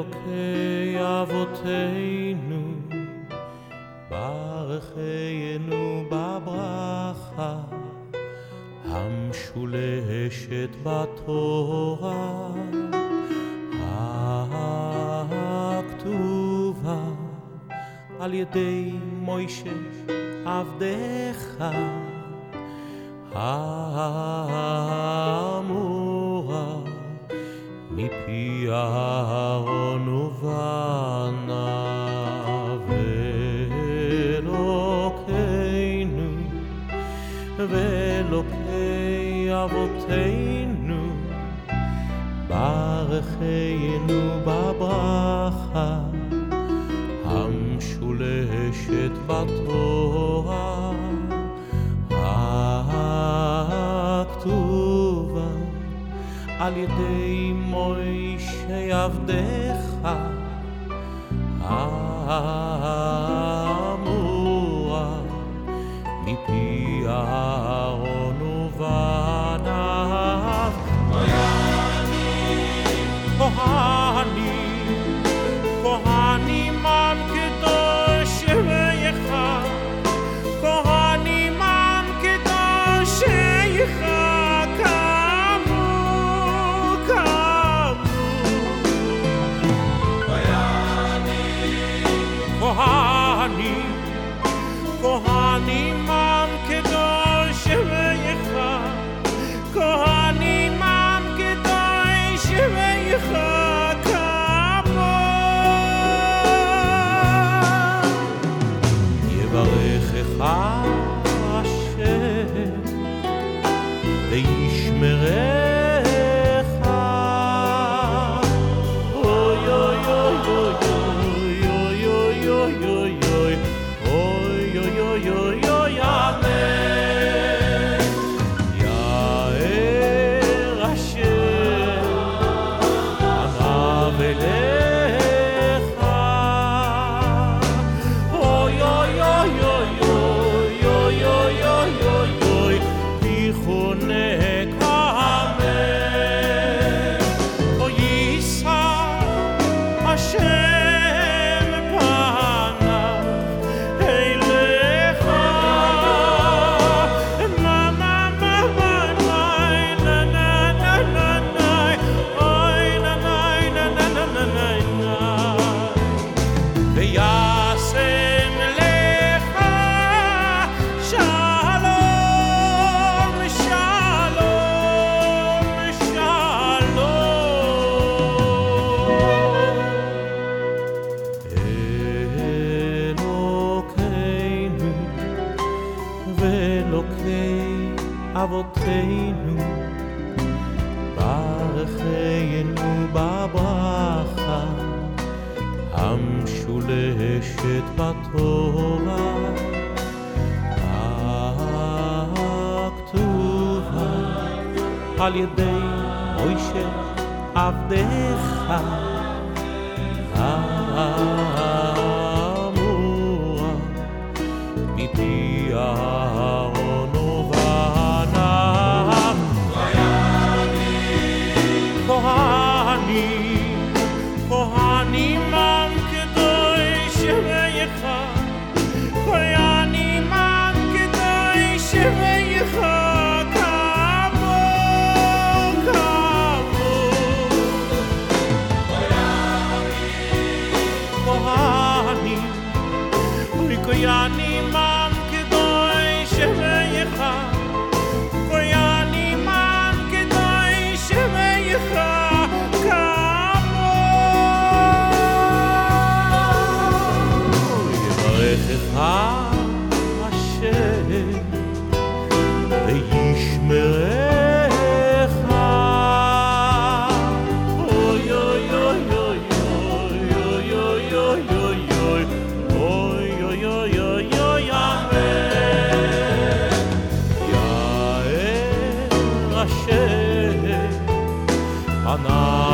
אלוקי אבותינו, ברכנו בברכה המשולשת בתורה הכתובה על ידי מוישה עבדך, האמורה מפי אהרון ובניו. אלוקינו ואלוקי אבותינו, ברכנו בברכה המשולשת בתורה הכתובה על ידי מוישה עבדך, האמורה מפי אהרון ובניו. כהנים, כהנים עם קדוש ואחד, כהנים עם קדוש ואחד, קמו, קמו. כהנים, כהנים עם קדוש ואחד, כהנים עם קדוש ואחד, קמו. יברכך השם וישמרך. אוי אוי אוי אוי אוי אוי אוי אוי אוי אוי אוי אוי אוי אמן. יאר השם עניו אליך. אוי אוי אוי אוי אוי אוי אוי אוי אוי אוי יחונק אמן. אוי יישא השם פניו אליך. נה נה נה נה נה נה נה נה נה אוי נה נה נה נה נה נה נה וישם לך שלום שלום שלום. אלוקינו ואלוקי אבותינו, ברכנו בברכה המשולשת בתורה הכתובה על ידי מוישה עבדך, האמורה מפי אהרון ובניו. כהנים, כהנים עם קדוש ואחד, כהנים עם קדוש ואחד, קמו, קמו. כהנים, כהנים עם קדוש ואחד, כהנים עם קדוש ואחד, קמו. יברכך השם וישמרך. אוי אוי אוי אוי אוי אוי אוי אוי אוי אוי אוי אוי אוי אוי אמן. יאר השם עניו